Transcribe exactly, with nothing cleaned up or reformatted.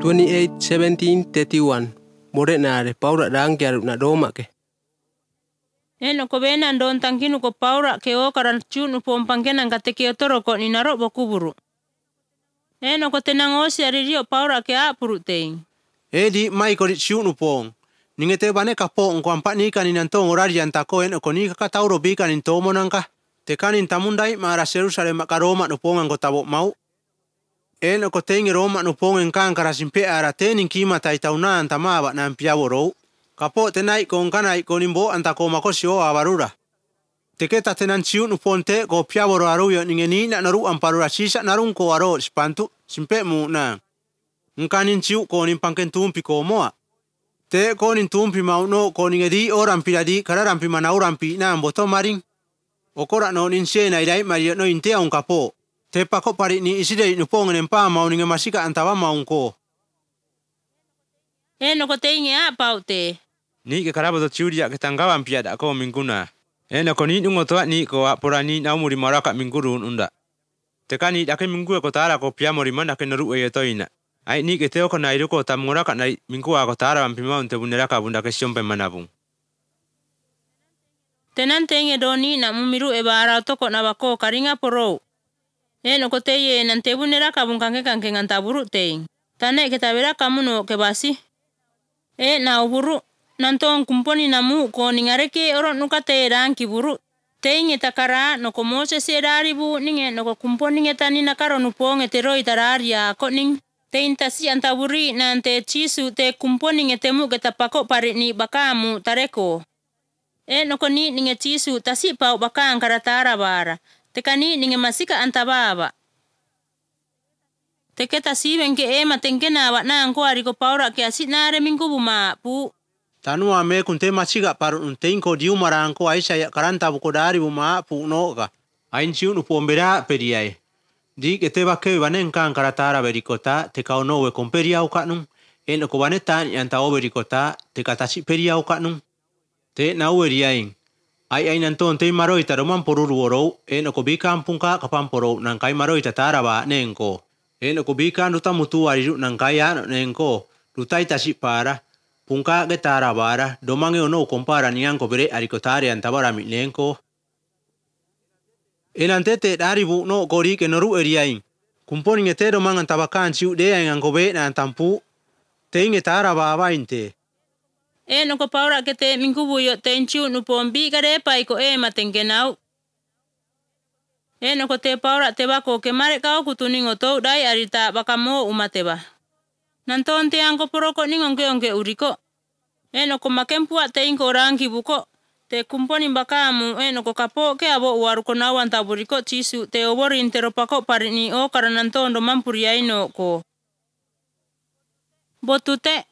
twenty-eight seventeen thirty-one. More nare paura dangi aru na doma ke. Eno ko bena don tangkinu ko paura ke o karan chunu pompangkenan kateke otoro ko ni naro bokuburu. Eno ko tenang osi aririo paura ke apuru teing. Edi mai ko chunu pong. Ningete bane kapo ngko ampak ni kanin antong orari antako eno ko ni kakatauro bi kanin tomo nangka. Te kanin tamundai mara Jerusalem makaroma no pongan ko tabo mau. Eno ko tengi Roma no pongen kan karasimpe ara tening kima tai tauna antama ba nan piaworo. Kapo tenai ko kanai ko nimbo antako makosio avarura. Teketa tenan ciu no ponte ko piaworo aruyo ningeni na naru amparura sisa narung ko aro spantu simpe mu na. Ngkanin ciu ko nimpangken tumpi ko moa. Te ko nin tumpi mau no ko ningedi orang piladi kara rampi mana rampi na mboto maring. Okora no ninse na idai mario no intea un kapo. Te pako pari ni isidei no pongen empa mau ninge masika antawa maungko. Eno ko teinge a paute. Ni ke karabo to ciudia ke tanggawan piada ko mingkuna. Eno ko ni nungo toa ni ko apora ni na umuri maraka mingkurun unda. Te kani dake minggu ko tara ko piamori mana ke naru e toina. Ai ni ke teo ko na iruko tamuraka na mingku ko tara ampima unte buneraka bunda ke siompe manabung. Tenan tenge doni na mumiru e bara toko na bako karinga poro. Eno ko teye nan tebunera kabung kanke kanke ngantaburu teing. Tane kita bera kamu no ke basi. E na uburu nantong kumponi namu ko ningareke oro nuka te ranki buru. Teinge takara no ko mose se daribu ninge no ko kumponi ngetani nakaro nupong eteroi tararia ko ning. Tein tasi antaburi nante chisu te kumponi ngetemu ketapako pare ni bakamu tareko. E no ko ni ninge chisu tasi pau bakang karatara bara. Tekani ninge masika antababa. Teketa siben ke ema tenkena wa na angko ari ko paura ke asinare minggu buma pu. Tanu ame kunte masika paru untein ko diu marangko aisha ya karanta buko dari buma pu no ka. Ain ciu no pombera periai. Di kete bakke banen kan karatara berikota te kau no we komperia ukanung. En ko banetan yanta o berikota te katasi peria ukanung. Te na ueriaing. Ai ai nanton te maroi taroman poruru oro en ko bikam pungka kapamporo nang kai maroi tatara ba nenko. En ko bikan ruta mutu ariru nang kaya nenko. Rutai tasi para pungka getara bara domange ono kompara niang ko bere arikotare antabara milenko. Enantete dari bu no kori ke noru eriaing. Kumponi ngete domang antabakan ciu de yang kobe na antampu. Teinge tara ba ba inte. E no ko paura ke te minggu buyo tenchu no pombi kare pai ko e matengenau. E no ko te paura te bako ke mare kau kutuningo tou dai arita bakamo umateba. Nanton te angko poroko ningonke onke uriko. E no ko makempua te inko rangi buko. Te kumponi bakamu e no ko kapo ke abo uaru ko nawan taburiko chisu te obori intero pako parini o karananton do mampuriaino ko. Botute